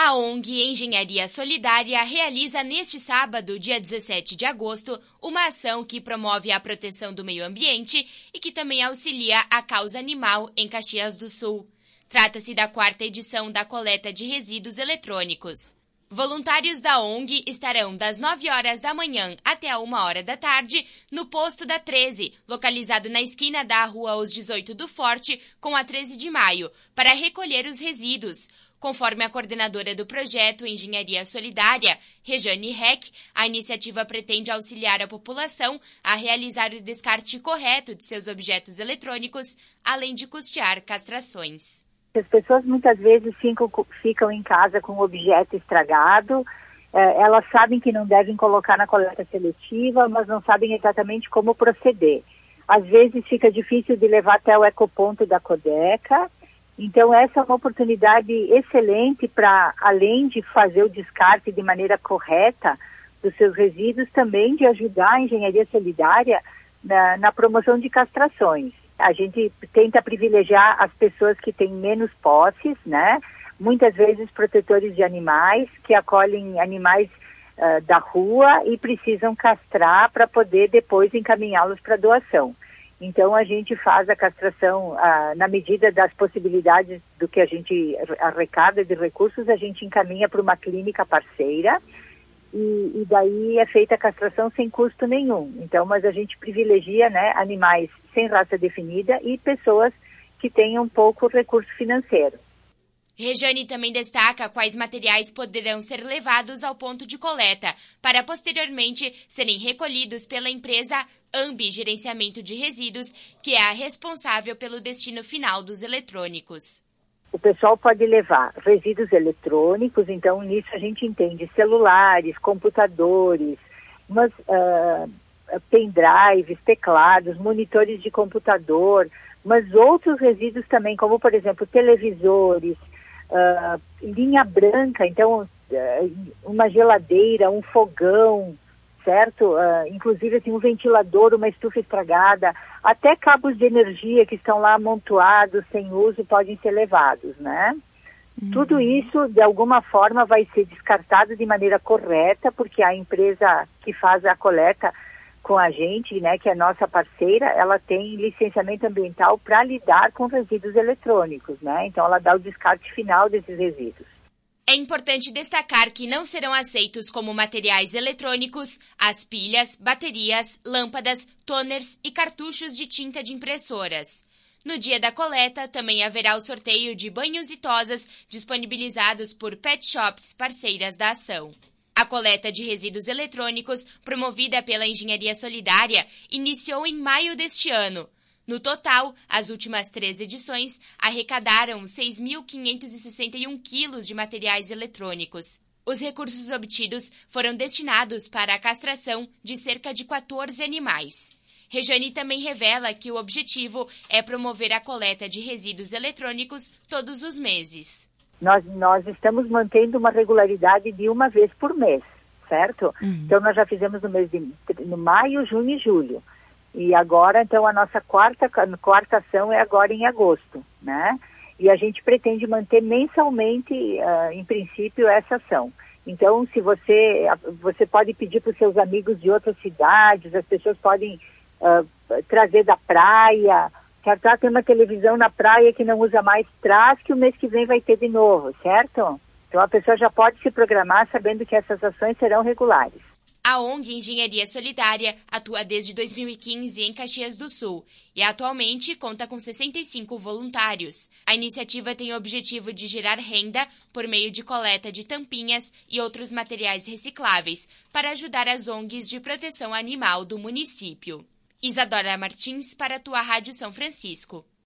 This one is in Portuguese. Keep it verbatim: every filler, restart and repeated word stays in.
A ONG Engenharia Solidária realiza neste sábado, dia dezessete de agosto, uma ação que promove a proteção do meio ambiente e que também auxilia a causa animal em Caxias do Sul. Trata-se da quarta edição da coleta de resíduos eletrônicos. Voluntários da ONG estarão das nove horas da manhã até a uma hora da tarde no posto da treze, localizado na esquina da Rua Os dezoito do Forte com a treze de maio, para recolher os resíduos. Conforme a coordenadora do projeto Engenharia Solidária, Rejane Heck, a iniciativa pretende auxiliar a população a realizar o descarte correto de seus objetos eletrônicos, além de custear castrações. As pessoas muitas vezes ficam, ficam em casa com o objeto estragado, elas sabem que não devem colocar na coleta seletiva, mas não sabem exatamente como proceder. Às vezes fica difícil de levar até o ecoponto da Codeca. Então, essa é uma oportunidade excelente para, além de fazer o descarte de maneira correta dos seus resíduos, também de ajudar a engenharia solidária na, na promoção de castrações. A gente tenta privilegiar as pessoas que têm menos posses, né? Muitas vezes protetores de animais, que acolhem animais uh, da rua e precisam castrar para poder depois encaminhá-los para doação. Então, a gente faz a castração ah, na medida das possibilidades do que a gente arrecada de recursos, a gente encaminha para uma clínica parceira e, e daí é feita a castração sem custo nenhum. Então, mas a gente privilegia, né, animais sem raça definida e pessoas que tenham pouco recurso financeiro. Rejane também destaca quais materiais poderão ser levados ao ponto de coleta, para posteriormente serem recolhidos pela empresa Ambi Gerenciamento de Resíduos, que é a responsável pelo destino final dos eletrônicos. O pessoal pode levar resíduos eletrônicos, então nisso a gente entende celulares, computadores, umas, uh, pendrives, teclados, monitores de computador, mas outros resíduos também, como por exemplo televisores, Uh, linha branca, então uh, uma geladeira, um fogão, certo? Uh, inclusive assim, um ventilador, uma estufa estragada, até cabos de energia que estão lá amontoados, sem uso, podem ser levados, né? Uhum. Tudo isso, de alguma forma, vai ser descartado de maneira correta, porque a empresa que faz a coleta com a gente, né, que é nossa parceira, ela tem licenciamento ambiental para lidar com resíduos eletrônicos, né? Então ela dá o descarte final desses resíduos. É importante destacar que não serão aceitos como materiais eletrônicos as pilhas, baterias, lâmpadas, toners e cartuchos de tinta de impressoras. No dia da coleta, também haverá o sorteio de banhos e tosas disponibilizados por pet shops parceiras da ação. A coleta de resíduos eletrônicos, promovida pela Engenharia Solidária, iniciou em maio deste ano. No total, as últimas três edições arrecadaram seis mil quinhentos e sessenta e um quilos de materiais eletrônicos. Os recursos obtidos foram destinados para a castração de cerca de quatorze animais. Rejane também revela que o objetivo é promover a coleta de resíduos eletrônicos todos os meses. Nós, nós estamos mantendo uma regularidade de uma vez por mês, certo? Uhum. Então, nós já fizemos no mês de no maio, junho e julho. E agora, então, a nossa quarta, quarta ação é agora em agosto, né? E a gente pretende manter mensalmente, uh, em princípio, essa ação. Então, se você, você pode pedir para os seus amigos de outras cidades, as pessoas podem uh, trazer da praia. Certo? Tem uma televisão na praia que não usa mais, traz que o mês que vem vai ter de novo, certo? Então a pessoa já pode se programar sabendo que essas ações serão regulares. A ONG Engenharia Solidária atua desde dois mil e quinze em Caxias do Sul e atualmente conta com sessenta e cinco voluntários. A iniciativa tem o objetivo de gerar renda por meio de coleta de tampinhas e outros materiais recicláveis para ajudar as O N Gs de proteção animal do município. Isadora Martins para a tua Rádio São Francisco.